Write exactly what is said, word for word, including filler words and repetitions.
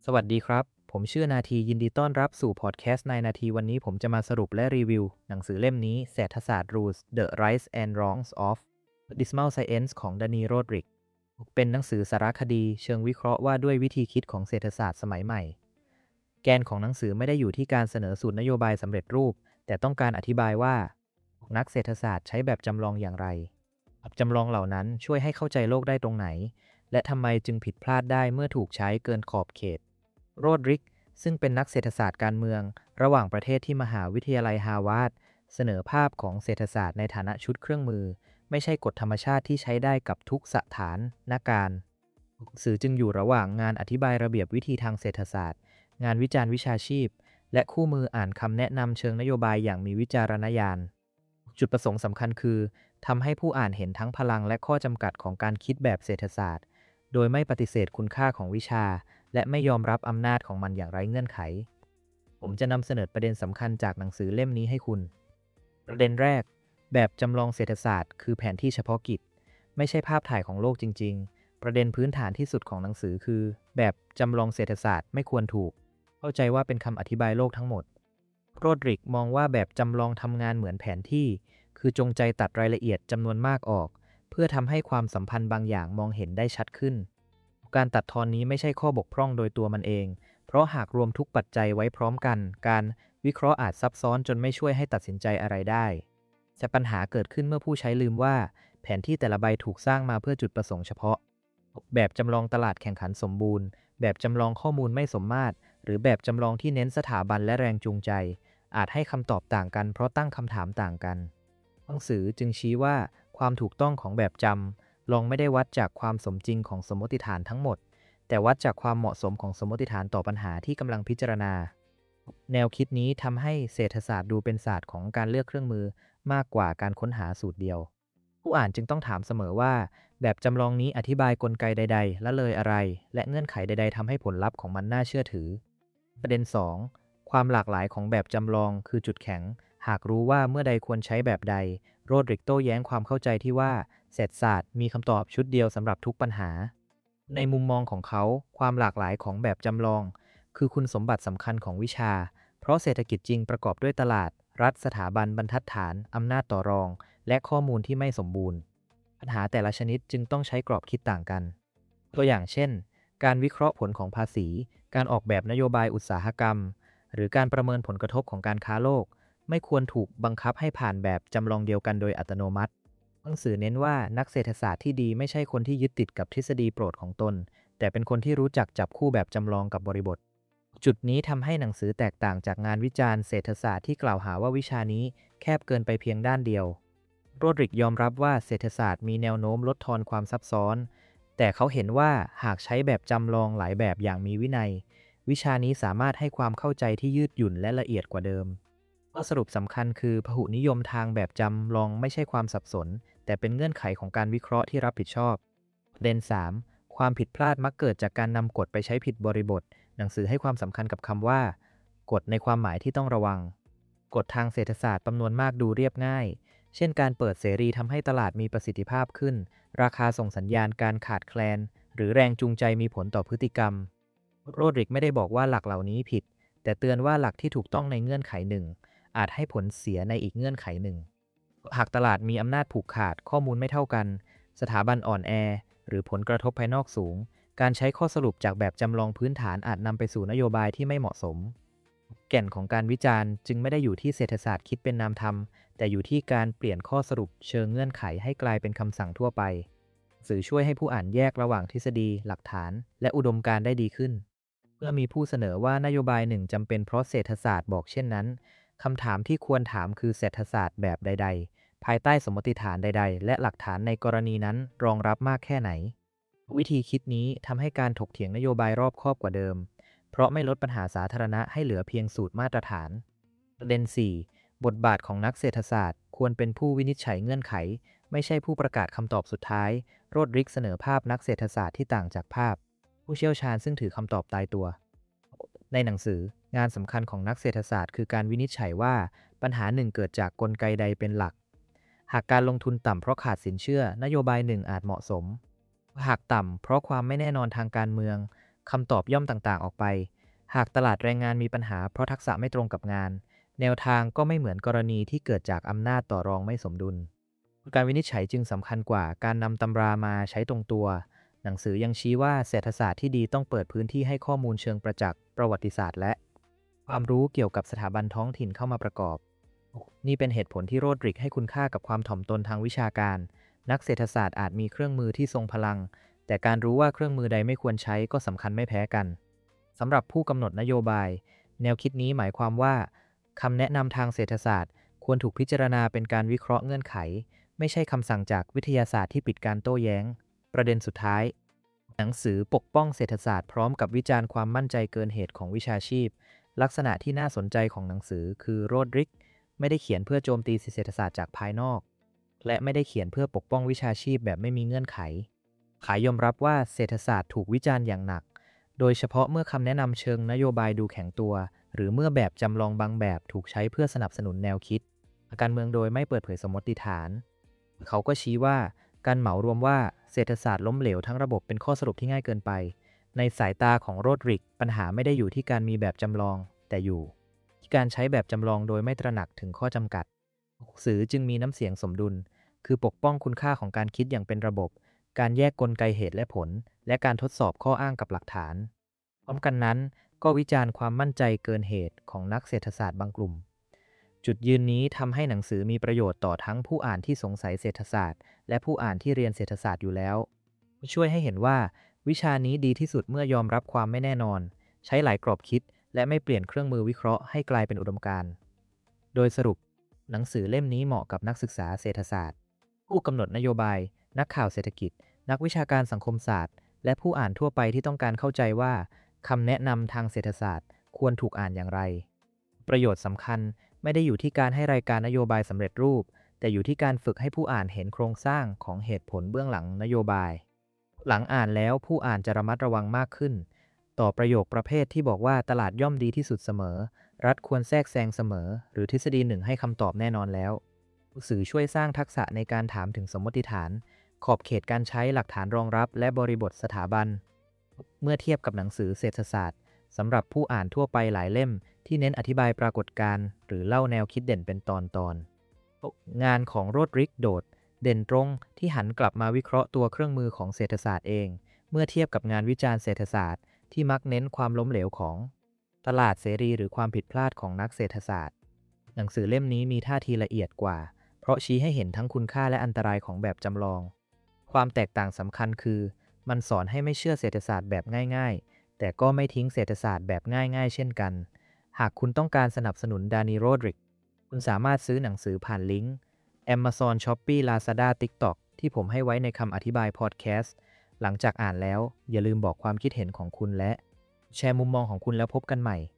สวัสดีครับ ผมชื่อนาทียินดีต้อนรับสู่พอดแคสต์ในนาทีวันนี้ผมจะมาสรุปและรีวิวหนังสือเล่มนี้เศรษฐศาสตร์ Rules The Rights and Wrongs of Decimal Science ของดานีโรดริกเป็นหนังสือสารคดีเชิงวิเคราะห์ว่าด้วยวิธีคิดของเศรษฐศาสตร์สมัยใหม่ แกนของหนังสือไม่ได้อยู่ที่การเสนอสูตรนโยบายสำเร็จรูป แต่ต้องการอธิบายว่านักเศรษฐศาสตร์ใช้แบบจำลองอย่างไรแบบจำลองเหล่านั้นช่วยให้เข้าใจโลกได้ตรงไหนและทำไมจึงผิดพลาดได้เมื่อถูกใช้เกินขอบเขต โรดริกซึ่งเป็นนักเศรษฐศาสตร์การเมืองระหว่างประเทศที่มหาวิทยาลัยฮาร์วาร์ดเสนอภาพของเศรษฐศาสตร์ในฐานะชุดเครื่องมือไม่ใช่กฎธรรมชาติที่ใช้ได้กับทุกสถานนาการสื่อจึงอยู่ระหว่างงานอธิบายระเบียบวิธีทางเศรษฐศาสตร์งานวิจารณ์วิชาชีพและคู่มืออ่านคำแนะนำเชิงนโยบายอย่างมีวิจารณญาณจุดประสงค์สำคัญคือทำให้ผู้อ่านเห็นทั้งพลังและข้อจำกัดของการคิดแบบเศรษฐศาสตร์โดยไม่ปฏิเสธคุณค่าของวิชาและไม่ยอมรับอำนาจของมันอย่างไร้เงื่อนไข ผมจะนำเสนอประเด็นสำคัญจากหนังสือเล่มนี้ให้คุณ ประเด็นแรก แบบจำลองเศรษฐศาสตร์คือแผนที่เฉพาะกิจ ไม่ใช่ภาพถ่ายของโลกจริงๆ ประเด็นพื้นฐานที่สุดของหนังสือคือ แบบจำลองเศรษฐศาสตร์ไม่ควรถูก เข้าใจว่าเป็นคำอธิบายโลกทั้งหมด โรดริกมองว่าแบบจำลองทำงานเหมือนแผนที่ คือจงใจตัดรายละเอียดจำนวนมากออก เพื่อทำให้ความสัมพันธ์บางอย่างมองเห็นได้ชัดขึ้น การตัดทอนนี้ไม่ใช่ข้อบกพร่องโดยตัวมันเอง เพราะหากรวมทุกปัจจัยไว้พร้อมกัน การวิเคราะห์อาจซับซ้อนจนไม่ช่วยให้ตัดสินใจอะไรได้แต่ปัญหาเกิดขึ้นเมื่อผู้ใช้ลืมว่าแผนที่แต่ละใบถูกสร้างมาเพื่อจุดประสงค์เฉพาะ แบบจำลองตลาดแข่งขันสมบูรณ์ แบบจำลองข้อมูลไม่สมมาตร หรือแบบจำลองที่เน้นสถาบันและแรงจูงใจ อาจให้คำตอบต่างกันเพราะตั้งคำถามต่างกันหนังสือจึงชี้ว่าความถูกต้องของแบบจำลองไม่ได้วัดจากความสมจริงของสมมติฐานทั้งหมด แต่วัดจากความเหมาะสมของสมมติฐานต่อปัญหาที่กำลังพิจารณา แนวคิดนี้ทำให้เศรษฐศาสตร์ดูเป็นศาสตร์ของการเลือกเครื่องมือมากกว่าการค้นหาสูตรเดียว ผู้อ่านจึงต้องถามเสมอว่าแบบจำลองนี้อธิบายกลไกใดๆละเลยอะไร และเงื่อนไขใดๆทำให้ผลลัพธ์ของมันน่าเชื่อถือ ประเด็น สอง ความหลากหลายของแบบจำลองคือจุดแข็ง หากรู้ว่าเมื่อใดควรใช้แบบใด โรดริกโต้แย้งความเข้าใจที่ว่าเศรษฐศาสตร์มีคำตอบชุดเดียวสำหรับทุกปัญหา ในมุมมองของเขาความหลากหลายของแบบจำลองคือคุณสมบัติสำคัญของวิชา เพราะเศรษฐกิจจริงประกอบด้วยตลาด รัฐ สถาบันบรรทัดฐาน อำนาจต่อรอง และข้อมูลที่ไม่สมบูรณ์ ปัญหาแต่ละชนิดจึงต้องใช้กรอบคิดต่างกัน ตัวอย่างเช่น การวิเคราะห์ผลของภาษี การออกแบบนโยบายอุตสาหกรรม หรือการประเมินผลกระทบของการค้าโลก ไม่ควรถูกบังคับให้ผ่านแบบจำลองเดียวกันโดยอัตโนมัติหนังสือเน้นว่านักเศรษฐศาสตร์ที่ดีไม่ใช่คนที่ยึดติดกับทฤษฎีโปรดของตน แต่เป็นคนที่รู้จักจับคู่แบบจำลองกับบริบท จุดนี้ทำให้หนังสือแตกต่างจากงานวิจารณ์เศรษฐศาสตร์ที่กล่าวหาว่าวิชานี้แคบเกินไปเพียงด้านเดียว โรดริกยอมรับว่าเศรษฐศาสตร์มีแนวโน้มลดทอนความซับซ้อน แต่เขาเห็นว่าหากใช้แบบจำลองหลายแบบอย่างมีวินัย วิชานี้สามารถให้ความเข้าใจที่ยืดหยุ่นและละเอียดกว่าเดิมข้อสรุปสำคัญคือพหุนิยมทางแบบจำลองไม่ใช่ความสับสน แต่เป็นเงื่อนไขของการวิเคราะห์ที่รับผิดชอบประเด็น สาม ความผิดพลาดมักเกิดจากการนำกฎไปใช้ผิดบริบท หนังสือให้ความสำคัญกับคำว่ากฎในความหมายที่ต้องระวังกฎทางเศรษฐศาสตร์จำนวนมากดูเรียบง่าย เช่นการเปิดเสรีทำให้ตลาดมีประสิทธิภาพขึ้น ราคาส่งสัญญาณการขาดแคลน หรือแรงจูงใจมีผลต่อพฤติกรรม โรดริกไม่ได้บอกว่าหลักเหล่านี้ผิด แต่เตือนว่าหลักที่ถูกต้องในเงื่อนไขหนึ่ง อาจให้ผลเสียในอีกเงื่อนไขหนึ่ง หากตลาดมีอำนาจผูกขาดข้อมูลไม่เท่ากัน สถาบันอ่อนแอ หรือผลกระทบภายนอกสูง การใช้ข้อสรุปจากแบบจำลองพื้นฐานอาจนำไปสู่นโยบายที่ไม่เหมาะสม แก่นของการวิจารณ์จึงไม่ได้อยู่ที่เศรษฐศาสตร์คิดเป็นนามธรรม แต่อยู่ที่การเปลี่ยนข้อสรุปเชิงเงื่อนไขให้กลายเป็นคำสั่งทั่วไป สื่อช่วยให้ผู้อ่านแยกระหว่างทฤษฎี หลักฐาน และอุดมการณ์ได้ดีขึ้น เมื่อมีผู้เสนอว่านโยบายหนึ่งจำเป็นเพราะเศรษฐศาสตร์บอกเช่นนั้นคำถามที่ควรถามคือเศรษฐศาสตร์แบบใดๆ ภายใต้สมมติฐานใดๆ และหลักฐานในกรณีนั้นรองรับมากแค่ไหน วิธีคิดนี้ทำให้การถกเถียงนโยบายรอบคอบกว่าเดิม เพราะไม่ลดปัญหาสาธารณะให้เหลือเพียงสูตรมาตรฐาน ประเด็น สี่ บทบาทของนักเศรษฐศาสตร์ควรเป็นผู้วินิจฉัยเงื่อนไข ไม่ใช่ผู้ประกาศคำตอบสุดท้าย โรดริกเสนอภาพนักเศรษฐศาสตร์ที่ต่างจากภาพ ผู้เชี่ยวชาญซึ่งถือคำตอบตายตัว ในหนังสืองานสำคัญของนักเศรษฐศาสตร์คือการวินิจฉัยว่าปัญหาหนึ่งเกิดจากกลไกใดเป็นหลัก หากการลงทุนต่ำเพราะขาดสินเชื่อนโยบายหนึ่งอาจเหมาะสม หากต่ำเพราะความไม่แน่นอนทางการเมืองคำตอบย่อมต่างๆออกไปหากตลาดแรงงานมีปัญหาเพราะทักษะไม่ตรงกับงานแนวทางก็ไม่เหมือนกรณีที่เกิดจากอำนาจต่อรองไม่สมดุลการวินิจฉัยจึงสำคัญกว่าการนำตำรามาใช้ตรงตัวหนังสือยังชี้ว่าเศรษฐศาสตร์ที่ดีต้องเปิดพื้นที่ให้ข้อมูลเชิงประจักษ์ประวัติศาสตร์และความรู้เกี่ยวกับสถาบันท้องถิ่นเข้ามาประกอบนี่เป็นเหตุผลที่โรดริกให้คุณค่ากับความถ่อมตนทางวิชาการนักเศรษฐศาสตร์อาจมีเครื่องมือที่ทรงพลังแต่การรู้ว่าเครื่องมือใดไม่ควรใช้ก็สำคัญไม่แพ้กันสำหรับผู้กำหนดนโยบายแนวคิดนี้หมายความว่าคำแนะนำทางเศรษฐศาสตร์ควรถูกพิจารณาเป็นการวิเคราะห์เงื่อนไขไม่ใช่คำสั่งจากวิทยาศาสตร์ที่ปิดการโต้แย้งประเด็นสุดท้ายหนังสือปกป้องเศรษฐศาสตร์พร้อมกับวิจารณ์ความมั่นใจเกินเหตุของวิชาชีพลักษณะที่น่าสนใจของหนังสือคือโรดริกไม่ได้เขียนเพื่อโจมตีเศรษฐศาสตร์จากภายนอกและไม่ได้เขียนเพื่อปกป้องวิชาชีพแบบไม่มีเงื่อนไขขายยอมรับว่าเศรษฐศาสตร์ถูกวิจารณ์อย่างหนักโดยเฉพาะเมื่อคำแนะนำเชิงนโยบายดูแข็งตัวหรือเมื่อแบบจำลองบางแบบถูกใช้เพื่อสนับสนุนแนวคิดการเมืองโดยไม่เปิดเผยสมมติฐานเขาก็ชี้ว่าการเหมารวมว่าเศรษฐศาสตร์ล้มเหลวทั้งระบบเป็นข้อสรุปที่ง่ายเกินไปในสายตาของโรดริกปัญหาไม่ได้อยู่ที่การมีแบบจำลองแต่อยู่ที่การใช้แบบจำลองโดยไม่ตระหนักถึงข้อจำกัดสื่อจึงมีน้ำเสียงสมดุลคือปกป้องคุณค่าของการคิดอย่างเป็นระบบการแยกกลไกเหตุและผลและการทดสอบข้ออ้างกับหลักฐานพร้อมกันนั้นก็วิจารณ์ความมั่นใจเกินเหตุของนักเศรษฐศาสตร์บางกลุ่มจุดยืนนี้ทำให้หนังสือมีประโยชน์ต่อทั้งผู้อ่านที่สงสัยเศรษฐศาสตร์และผู้อ่านที่เรียนเศรษฐศาสตร์อยู่แล้วช่วยให้เห็นว่าวิชานี้ดีที่สุดเมื่อยอมรับความไม่แน่นอนใช้หลายกรอบคิดและไม่เปลี่ยนเครื่องมือวิเคราะห์ให้กลายเป็นอุดมการณ์โดยสรุปหนังสือเล่มนี้เหมาะกับนักศึกษาเศรษฐศาสตร์ผู้กำหนดนโยบายนักข่าวเศรษฐกิจนักวิชาการสังคมศาสตร์และผู้อ่านทั่วไปที่ต้องการเข้าใจว่าคำแนะนำทางเศรษฐศาสตร์ควรถูกอ่านอย่างไรประโยชน์สำคัญไม่ได้อยู่ที่การให้รายการนโยบายสำเร็จรูปแต่อยู่ที่การฝึกให้ผู้อ่านเห็นโครงสร้างของเหตุผลเบื้องหลังนโยบายหลังอ่านแล้วผู้อ่านจะระมัดระวังมากขึ้นต่อประโยคประเภทที่บอกว่าตลาดย่อมดีที่สุดเสมอรัฐควรแทรกแซงเสมอหรือทฤษฎีหนึ่งให้คำตอบแน่นอนแล้วสื่อช่วยสร้างทักษะในการถามถึงสมมติฐานขอบเขตการใช้หลักฐานรองรับและบริบทสถาบันเมื่อเทียบกับหนังสือเศรษฐศาสตร์สำหรับผู้อ่านทั่วไปหลายเล่มที่เน้นอธิบายปรากฏการณ์หรือเล่าแนวคิดเด่นเป็นตอนตอนงานของโรดริกโดดเด่นตรงที่หันกลับมาวิเคราะห์ตัวเครื่องมือของเศรษฐศาสตร์เองเมื่อเทียบกับงานวิจารณ์เศรษฐศาสตร์ที่มักเน้นความล้มเหลวของตลาดเสรีหรือความผิดพลาดของนักเศรษฐศาสตร์หนังสือเล่มนี้มีท่าทีละเอียดกว่าเพราะชี้ให้เห็นทั้งคุณค่าและอันตรายของแบบจำลองความแตกต่างสำคัญคือมันสอนให้ไม่เชื่อเศรษฐศาสตร์แบบง่ายๆแต่ก็ไม่ทิ้งเศรษฐศาสตร์แบบง่ายๆเช่นกันหากคุณต้องการสนับสนุนดานีโรดริกคุณสามารถซื้อหนังสือผ่านลิงก์ Amazon Shopee Lazada TikTok ที่ผมให้ไว้ในคำอธิบายพอดแคสต์หลังจากอ่านแล้วอย่าลืมบอกความคิดเห็นของคุณและแชร์มุมมองของคุณแล้วพบกันใหม่